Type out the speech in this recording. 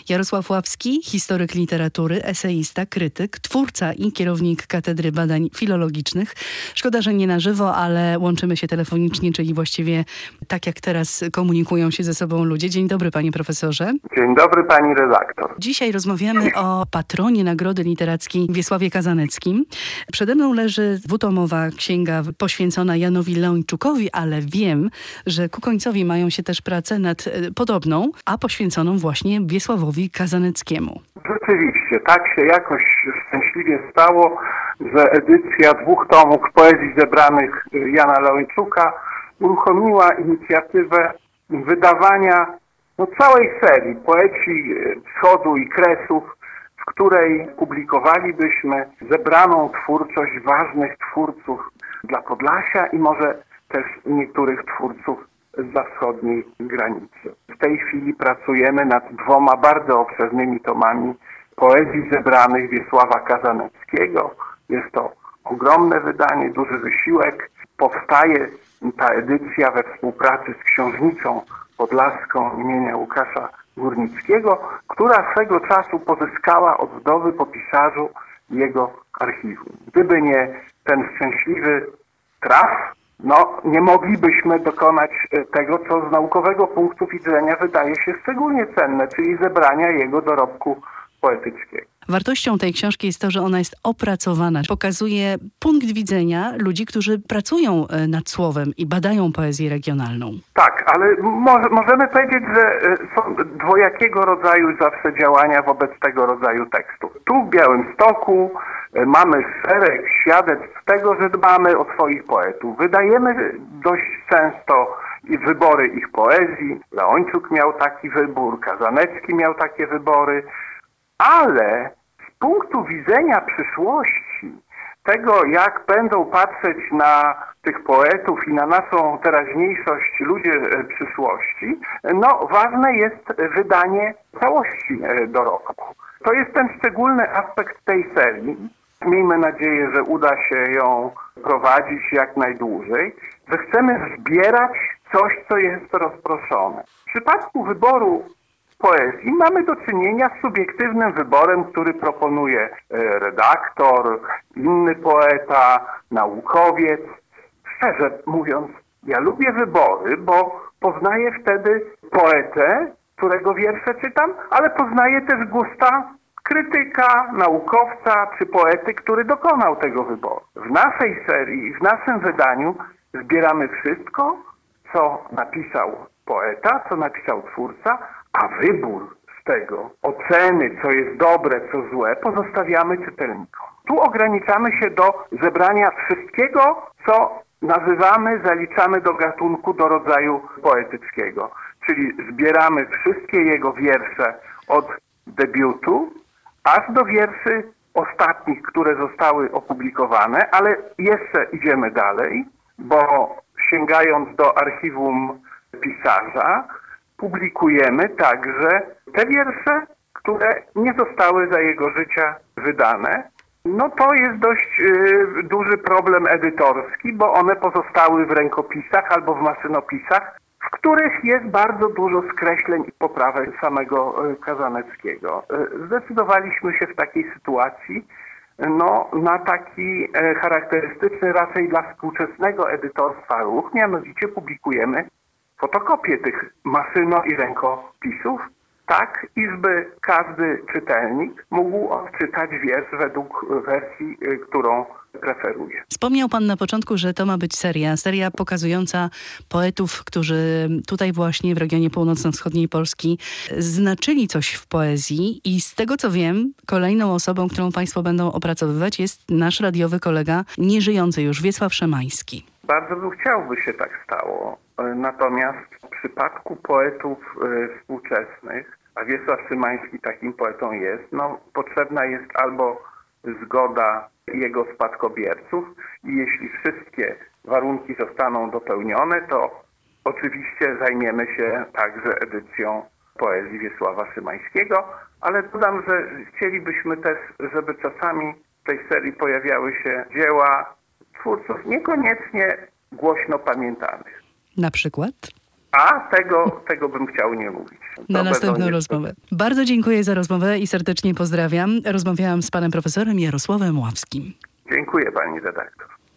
Jarosław Ławski, historyk literatury, eseista, krytyk, twórca i kierownik Katedry Badań Filologicznych. Szkoda, że nie na żywo, ale łączymy się telefonicznie, czyli właściwie tak jak teraz komunikują się ze sobą ludzie. Dzień dobry, panie profesorze. Dzień dobry, pani redaktor. Dzisiaj rozmawiamy o patronie Nagrody Literackiej Wiesławie Kazaneckim. Przede mną leży dwutomowa księga poświęcona Janowi Leończukowi, ale wiem, że ku końcowi mają się też prace nad podobną, a poświęconą właśnie Wiesławowi Kazaneckiemu. Rzeczywiście, tak się jakoś szczęśliwie stało, że edycja 2 tomów poezji zebranych Jana Leończuka uruchomiła inicjatywę wydawania całej serii poezji wschodu i kresów, w której publikowalibyśmy zebraną twórczość ważnych twórców dla Podlasia i może też niektórych twórców zza wschodniej granicy. W tej chwili pracujemy nad 2 bardzo obszernymi tomami poezji zebranych Wiesława Kazaneckiego. Jest to ogromne wydanie, duży wysiłek. Powstaje ta edycja we współpracy z Książnicą Podlaską imienia Łukasza Górnickiego, która swego czasu pozyskała od wdowy po pisarzu jego archiwum. Gdyby nie ten szczęśliwy traf, nie moglibyśmy dokonać tego, co z naukowego punktu widzenia wydaje się szczególnie cenne, czyli zebrania jego dorobku poetyckiego. Wartością tej książki jest to, że ona jest opracowana. Pokazuje punkt widzenia ludzi, którzy pracują nad słowem i badają poezję regionalną. Tak, ale możemy powiedzieć, że są dwojakiego rodzaju zawsze działania wobec tego rodzaju tekstów. Tu w Białymstoku mamy szereg świadectw tego, że dbamy o swoich poetów. Wydajemy dość często wybory ich poezji. Leończuk miał taki wybór, Kazanecki miał takie wybory, ale z punktu widzenia przyszłości, tego jak będą patrzeć na tych poetów i na naszą teraźniejszość ludzie przyszłości, ważne jest wydanie całości dorobku. To jest ten szczególny aspekt tej serii. Miejmy nadzieję, że uda się ją prowadzić jak najdłużej, że chcemy zbierać coś, co jest rozproszone. W przypadku wyboru poezji mamy do czynienia z subiektywnym wyborem, który proponuje redaktor, inny poeta, naukowiec. Szczerze mówiąc, ja lubię wybory, bo poznaję wtedy poetę, którego wiersze czytam, ale poznaję też gusta krytyka, naukowca czy poety, który dokonał tego wyboru. W naszej serii, w naszym wydaniu zbieramy wszystko, co napisał poeta, co napisał twórca, a wybór z tego, oceny, co jest dobre, co złe, pozostawiamy czytelnikom. Tu ograniczamy się do zebrania wszystkiego, co nazywamy, zaliczamy do gatunku, do rodzaju poetyckiego. Czyli zbieramy wszystkie jego wiersze od debiutu, aż do wierszy ostatnich, które zostały opublikowane, ale jeszcze idziemy dalej, bo sięgając do archiwum pisarza, publikujemy także te wiersze, które nie zostały za jego życia wydane. To jest dość duży problem edytorski, bo one pozostały w rękopisach albo w maszynopisach, w których jest bardzo dużo skreśleń i poprawek samego Kazaneckiego. Zdecydowaliśmy się w takiej sytuacji na taki charakterystyczny raczej dla współczesnego edytorstwa ruch, mianowicie publikujemy fotokopię tych maszyno- i rękopisów, tak iżby każdy czytelnik mógł odczytać wiersz według wersji, którą preferuje. Wspomniał pan na początku, że to ma być seria pokazująca poetów, którzy tutaj właśnie w regionie północno-wschodniej Polski znaczyli coś w poezji i z tego co wiem, kolejną osobą, którą państwo będą opracowywać jest nasz radiowy kolega, nieżyjący już, Wiesław Szymański. Bardzo bym chciał, by się tak stało. Natomiast w przypadku poetów współczesnych, a Wiesław Szymański takim poetą jest, potrzebna jest albo zgoda jego spadkobierców i jeśli wszystkie warunki zostaną dopełnione, to oczywiście zajmiemy się także edycją poezji Wiesława Szymańskiego, ale dodam, że chcielibyśmy też, żeby czasami w tej serii pojawiały się dzieła twórców niekoniecznie głośno pamiętanych. Na przykład? A tego bym chciał nie mówić. Na następną rozmowę. Bardzo dziękuję za rozmowę i serdecznie pozdrawiam. Rozmawiałam z panem profesorem Jarosławem Ławskim. Dziękuję pani redaktor.